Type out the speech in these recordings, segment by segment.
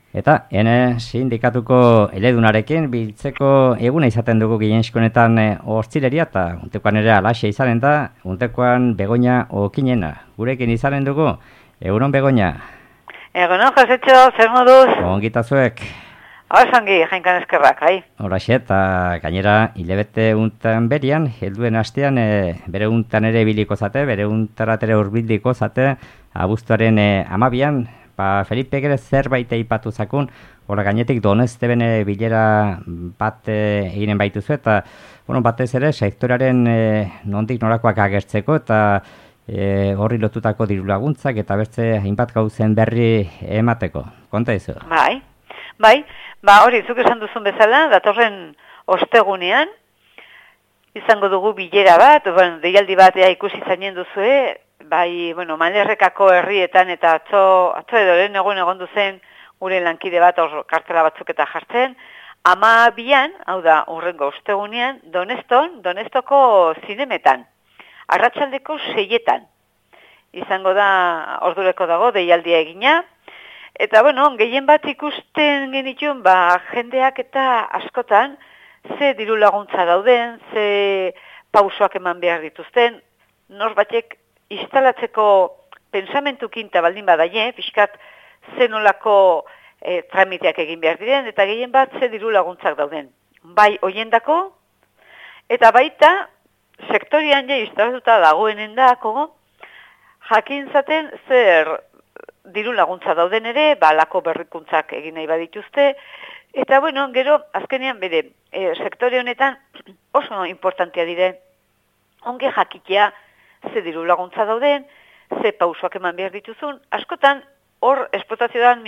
Eta ene sindikatuko eledunarekin biltzeko eguna izaten dugu gehienezkonetan hortzileria eta untekoan ere alaxe izanen da, untekoan Begoña Okinena. Gurekin izanen dugu, egunon Begoña. Egunon, Josetxo, zer moduz? Ongita zuek. Osongi, jainkan eskerrak, hai. Horaxe, eta gainera hilabete untan berian, helduen astean bere untan ere biliko zate, bere untarat ere urbiliko zate, abuztuaren 12an, Felipe gere zerbait eipatu zakun, hori gainetik Donezteben bilera bat eginen baituzu, eta batez ere sektoraren nondik norakoak agertzeko, eta horri lotutako diru laguntzak, eta bertze hainbat gauzen berri emateko. Konta izu? Bai, hori zuk esan duzun bezala, datorren ostegunean, izango dugu bilera bat, deialdi bat ikusi zainen duzue, bai, Malerrekako herrietan eta atzo edo lehen egon duzen gure lankide bat hor kartela batzuk eta jartzen. 12an, hau da, urrengo ostegunean, Donestoko zinemetan, arratsaldeko 6etan. Izango da, ordureko dago, deialdia egina. Eta, gehien bat ikusten genituen, jendeak eta askotan, ze diru laguntza dauden, ze pausoak eman behar dituzten, norbatek instalatzeko pensamentu kinta baldin badaie, pixkat zenolako tramiteak egin behar diren, eta gehien bat ze diru laguntzak dauden. Bai hoiendako, eta baita sektorian instalatuta dagoenen dako, jakin zaten zer diru laguntza dauden ere, lako berrikuntzak egin nahi badituzte, eta gero azkenean bere sektore honetan oso importantea dire, onge jakitea ze diru laguntza dauden, ze pausoak eman behar dituzun, askotan hor esplotazioan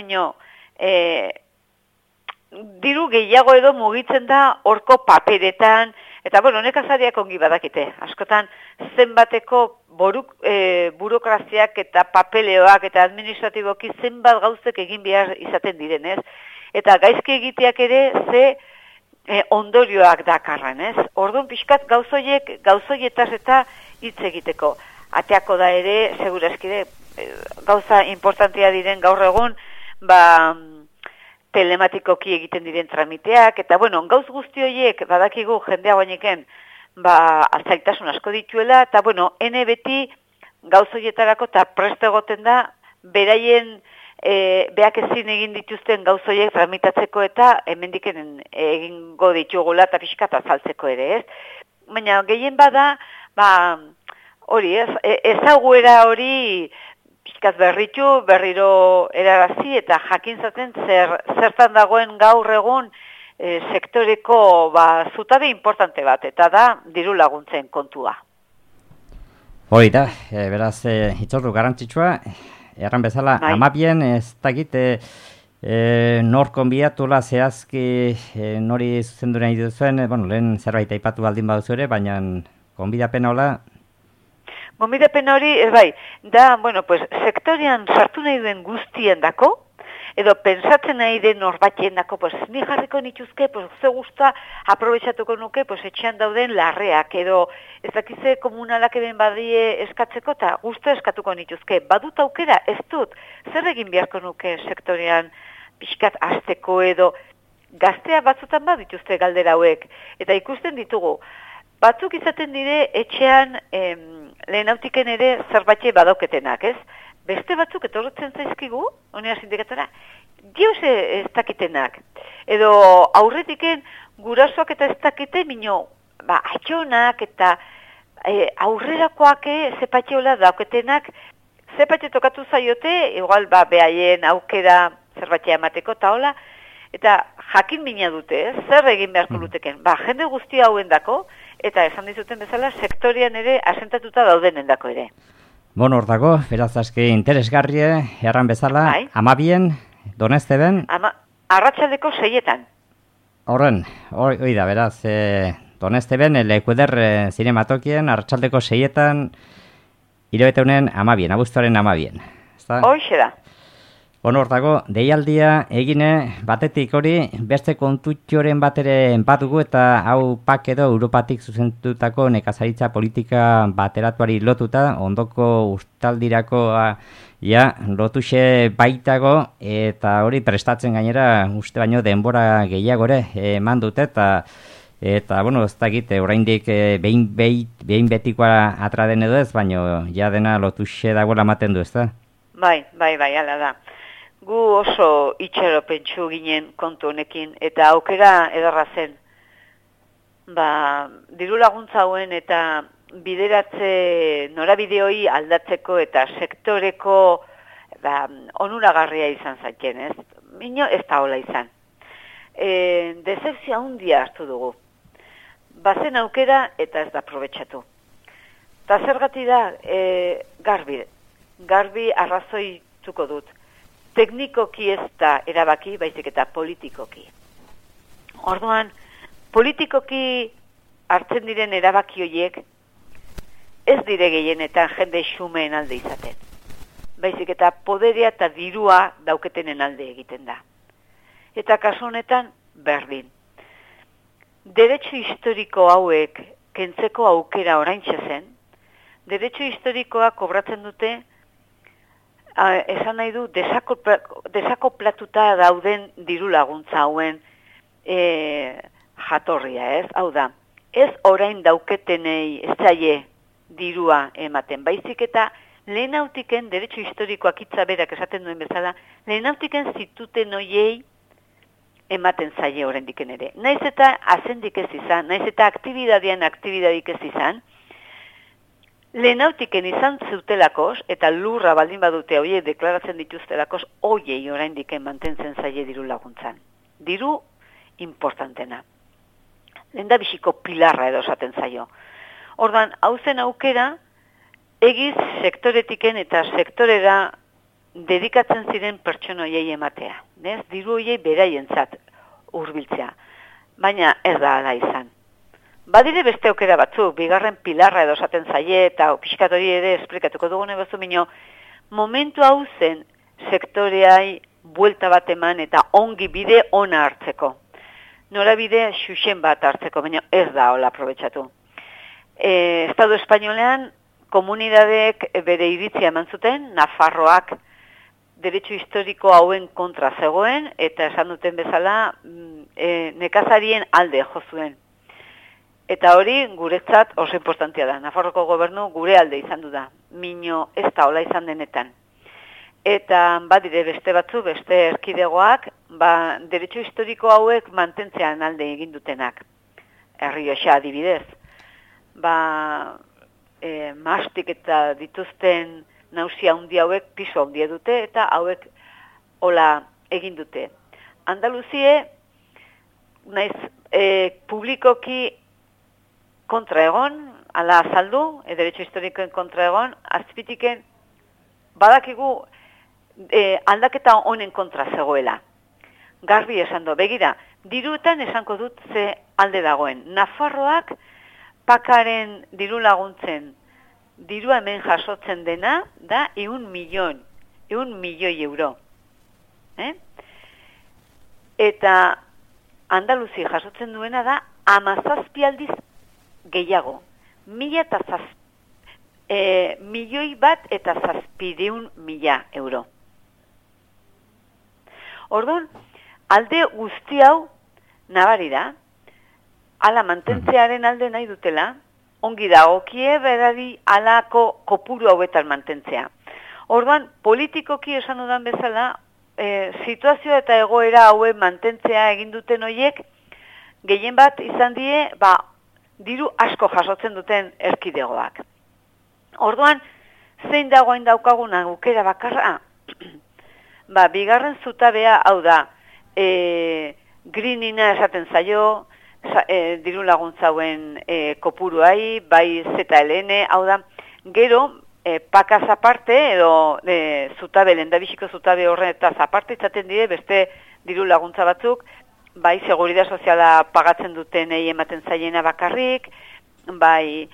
diru gehiago edo mugitzen da horko paperetan, eta nekazariak ongi badakite, askotan zenbateko burokraziak eta papeleoak eta administratiboki zenbat gauzek egin behar izaten direnez, eta gaizki egiteak ere ze ondorioak dakarran, ez? Orduan pixkat gauzoietaz eta hitz egiteko. Ateako da ere, segurazkide, gauza importantia diren gaur egun, telematikoki egiten diren tramiteak, eta gauz guzti horiek badakigu jendea guaineken, zailtasun asko dituela, eta ene beti gauz horietarako eta preste egoten da, beraien beak ezin egin dituzten gauz horiek tramitatzeko eta hemendiken egingo ditugula eta pixkat azaltzeko ere, ez? Baina gehien bada, hori ez, ezaguera hori pixkat berriro erarazi eta jakin zaten zertan dagoen gaur egun sektoreko zutabe importante bat, eta da diru laguntzen kontua. Hori da, beraz, hitzordu garantzitsua, erran bezala, 12an ez dakit nor konbidatuela zehazki nori zuzendu nahi duzuen, lehen zerbait aipatu baldin baduzu ere, baina konbidapena hola? Konbidapena hori, da, sektorian sartu nahi duen guztien dako, edo pensatzen nahi den norbatien dako, ni jarriko nituzke, ze gusta aprobetsatuko nuke, etxean dauden larreak, edo ez dakize komunalak eben badie eskatzeko, eta gusta eskatuko nituzke. Badut aukera, ez dut, zer egin beharko nuke sektorian pixkat azteko edo gaztea batzutan badituzte galdera hauek, eta ikusten ditugu. Batzuk izaten dire etxean lehenautiken ere zerbatxe badauketenak, ez? Beste batzuk etorretzen zaizkigu, honea sindikatora, dios ez dakitenak. Edo aurretiken gurasoak eta ez dakite, minio, atxonak eta aurrerakoak zepatxeola dauketenak, zepatxe tokatu zaiote, igual behaien aukera zerbatxea emateko eta hola, eta jakin mina dute, zer egin beharko luteken. Jende guzti hauen dako, eta esan dizuten bezala, sektorian ere asentatuta daudenen dako ere. Hor dago, beraz aski interesgarrie, erran bezala, 12an, Donezteben? Arratsaldeko 6etan. Horren, hori da, beraz, Donezteben, Lekueder zinematokien, arratsaldeko 6etan, hilabete honen 12an, abuztuaren 12an. Hoxe da. Hor dago, deialdia egine batetik hori beste kontutxoren bat ere enpatugu eta hau PAK edo Europatik zuzentutako nekazaritza politika bateratuari lotuta, ondoko ustaldirako Ja, lotuxe baitago, eta hori prestatzen gainera, uste baino denbora gehiagore eman dute, eta bueno, ez dakit, oraindik behin betikoa atra den edo ez, baino ja dena lotuxe dagoela ematen du, ez da? Bai, ala da. Gu oso itxaropentsu ginen kontu honekin, eta aukera ederra zen. Diru laguntza hauen eta bideratze norabideoi aldatzeko eta sektoreko onuragarria izan zaiten, ez? Mino ez da hola izan. Decepzio handia hartu dugu. Bazen aukera eta ez da aprobetxatu. Ta zergati da, garbi arrazoituko dut. Teknikoki ez da erabaki, baizik eta politikoki. Orduan, politikoki hartzen diren erabaki horiek ez dire gehienetan jende xumeen alde izaten. Baizik eta poderea eta dirua dauketenen alde egiten da. Eta kasu honetan berdin. Derecho historiko hauek kentzeko aukera oraintxe zen, derecho historikoa kobratzen dute, esan nahi du, desakoplatuta dauden diru laguntza hauen jatorria, ez? Hau da, ez orain dauketenei ez zaie dirua ematen, baizik eta lehenautiken, derecho historikoak hitza berak esaten duen bezala, lehenautiken zituten hoiei ematen zaie oraindiken ere. Naiz eta azendik ez izan, naiz eta aktibidadik ez izan, lehenautiken izan zutelakos, eta lurra baldin badute hoiei deklaratzen dituztelakos, hoiei oraindiken mantentzen zaie diru laguntzan. Diru importantena. Lehendabiziko pilarra edo esaten zaio. Ordan, hau zen aukera, egiz sektoretiken eta sektorera dedikatzen ziren pertsona hoiei ematea. Diru hoiei beraientzat hurbiltzea. Baina ez da hala izan. Badire beste aukera batzuk, bigarren pilarra edo esaten zaie, eta pixkat hori ere esplikatuko dugune bazu minio, momentu hau zen sektoreai buelta bat eman eta ongi bide ona hartzeko. Norabide xuxen bat hartzeko, baina ez da hola aprobetxatu. Estado espainolean komunidadeek bere iritzia eman zuten, Nafarroak derecho historiko hauen kontra zegoen, eta esan duten bezala nekazarien alde jo zuen. Eta hori guretzat oso importantia da. Nafarroko gobernu gure alde izan du da. Mino ez da hola izan denetan. Eta badire beste batzu, beste erkidegoak, derecho historiko hauek mantentzean alde egin dutenak. Errioxa adibidez. Mastik eta dituzten nausia handi hauek piso handia dute eta hauek hola egin dute. Andaluzie, naiz publikoki kontra egon, ala azaldu, derecho historikoen kontra egon, azpitiken badakigu aldaketa honen kontra zegoela. Garbi esan du, begira, diruetan esango dut ze alde dagoen. Nafarroak pakaren diru laguntzen, dirua hemen jasotzen dena, da 1 milioi euro. Eta Andaluzi jasotzen duena da 17 aldiz gehiago. Milioi bat eta 700.000 euro. Orduan, alde guzti hau nabari da, ala mantentzearen alde nahi dutela, ongi dagokie berari alako kopuru hauetan mantentzea. Orduan, politikoki esan dudan bezala, situazio eta egoera hauen mantentzea egin duten hoiek, gehien bat izan die, diru asko jasotzen duten erkidegoak. Orduan, zein dagoen daukaguna aukera bakarra? Bigarren zutabea, hau da, greenina esaten zaio, diru laguntzauen kopuruai, bai ZLN, hau da, gero, pakaz aparte, edo zutabe, lehendabiziko zutabe horretaz aparte izaten dire, beste diru laguntza batzuk, bai, seguridad soziala pagatzen duten ematen zaiena bakarrik, bai,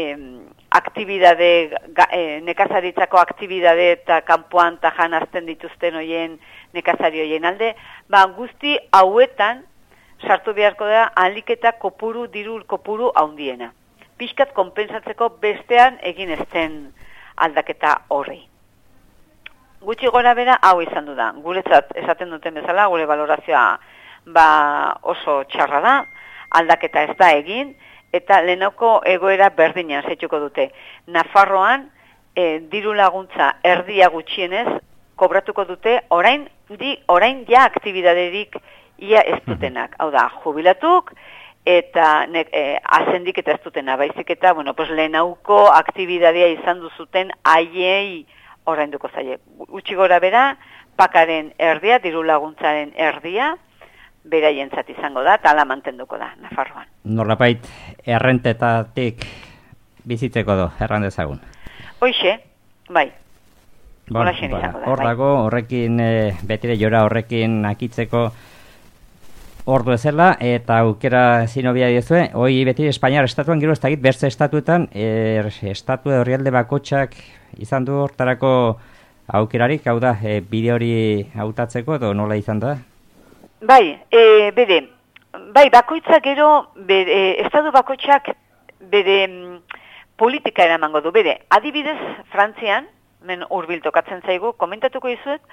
nekazaritzako aktibidade eta kanpoan tajan azten dituzten hoien nekazari hoien alde, guzti hauetan sartu beharko da aliketa diru kopuru handiena. Pixkat konpensatzeko bestean egin ezten aldaketa horri. gutxi gora bera hau izan du da. Guretzat esaten duten bezala, gure valorazioa oso txarra da, aldaketa ez da egin, eta lehenoko egoera berdinean zeituko dute. Nafarroan, diru laguntza erdia gutxienez, kobratuko dute, orain ja aktibidaderik ia ez dutenak. Hau da, jubilatuk, eta azendik eta ez dutena, baizik eta, lehenauko aktibidadea izan duzuten aiei orainduko zaie. Utsi gora bera, pakaren erdia, diru laguntzaren erdia, beraientzat izango da, eta ala mantenduko da, Nafarroan. Nolapait, errentetatik bizitzeko do, erran dezagun. Hoixe, bai. Hor dago, horrekin, betire jora horrekin akitzeko ordu ezela, eta aukera zinobia diezue, hoi betire Espainiar estatuan, gero ez dakit, berze estatuetan, estatu herrialde bakotxak izan du hortarako aukerarik, hau da, bide hori hautatzeko, edo nola izan da? Bai, bakoitzak gero, estatu bakotxak bere politika eramango du, bere, adibidez, Frantzian, men hurbil tokatzen zaigu, komentatuko dizuet,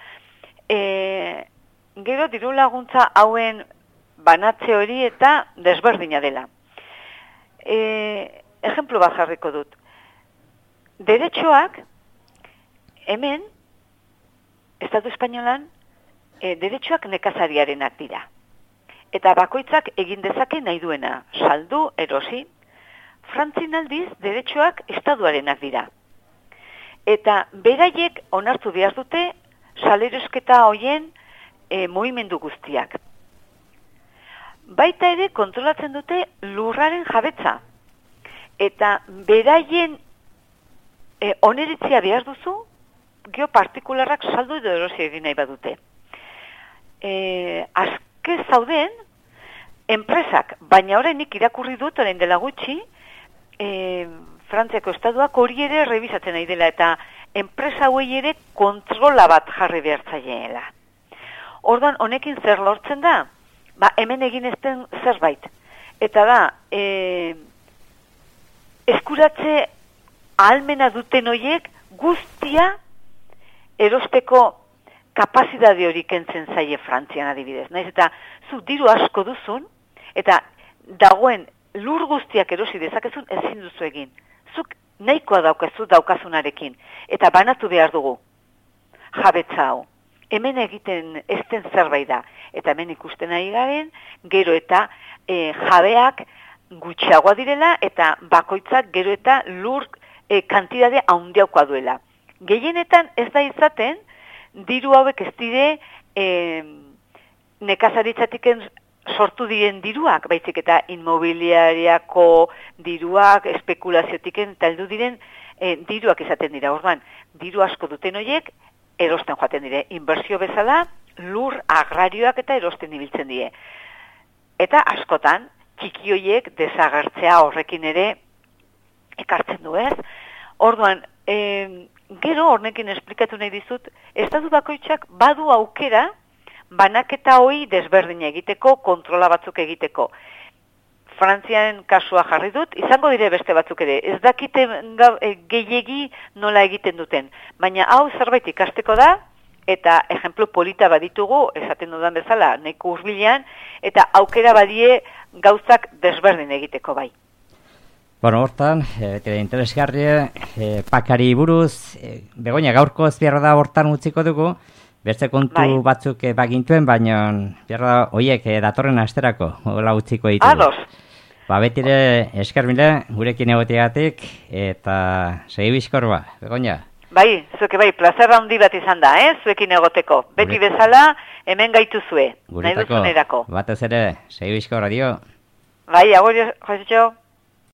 gero diru laguntza hauen banatze hori eta desberdina dela. Ejemplu bat jarriko dut. Deretxoak, hemen, Estatu Espainolan, deretxoak nekazariarenak dira. Eta bakoitzak egin dezake nahi duena, saldu, erosi. Frantzin aldiz, deretxoak estatuarenak dira. Eta beraiek onartu behar dute salerosketa hoien mugimendu guztiak. Baita ere kontrolatzen dute lurraren jabetza. Eta beraien oneritzia behar duzu, geopartikularrak saldu edo erosi egin nahi badute. Azke zauden, enpresak, baina horrenik irakurri dut, orain dela gutxi, Frantziako estatuak hori ere rebisatzen nahi dela, eta enpresa hauei ere kontrola bat jarri behar zaiela. Orduan, honekin zer lortzen da? Hemen egin ezten zerbait. Eta da, eskuratze ahalmena duten horiek guztia erosteko kapazidade hori kentzen zaie Frantzian adibidez. Naiz eta zu diru asko duzun, eta dagoen lur guztiak erosi dezakezun ezin duzu egin. Zuk nahikoa daukasunarekin, eta banatu behar dugu jabetza hau. Hemen egiten ezten zerbait da, eta hemen ikusten ari garen, gero eta jabeak gutxiagoa direla, eta bakoitzak gero eta lur kantidade handiagoa duela. Gehienetan ez da izaten, diru hauek ez dire nekazaritzatik sortu diren diruak, baizik eta inmobiliariako diruak, espekulaziotik eta heldu diren diruak izaten dira. Orduan, diru asko duten horiek erosten joaten dire. Inbertsio bezala, lur agrarioak eta erosten ibiltzen die. Eta askotan, txiki horiek desagertzea horrekin ere ekartzen du ez. Orduan, gero hornekin esplikatu nahi dizut, estatu bakoitzak badu aukera banaketa hoi desberdin egiteko, kontrola batzuk egiteko. Frantziaren kasua jarri dut, izango dire beste batzuk ere. Ez dakite gehiegi nola egiten duten. Baina hau zerbait ikasteko da, eta ejemplu polita baditugu, esaten dudan bezala, nahiko hurbilean, eta aukera badie gauzak desberdin egiteko bai. Bueno, hortan, interesgarri, pakari buruz, Begoña, gaurko ez behar da hortan utziko dugu, beste kontu batzuk bagintuen, baina behar da, oiek, datorren asterako, hola utziko ditugu. Ados. Betire, esker mile, gurekin egoteagatik, eta segi bizkor ba, Begoña. Bai, zueke bai, plazerra handi bat izan da, zuekin egoteko. Beti bezala, hemen gaitu zue, nahi duzunerako. Batez ere, segi bizkor, adio. Bai, agur, Jositxo.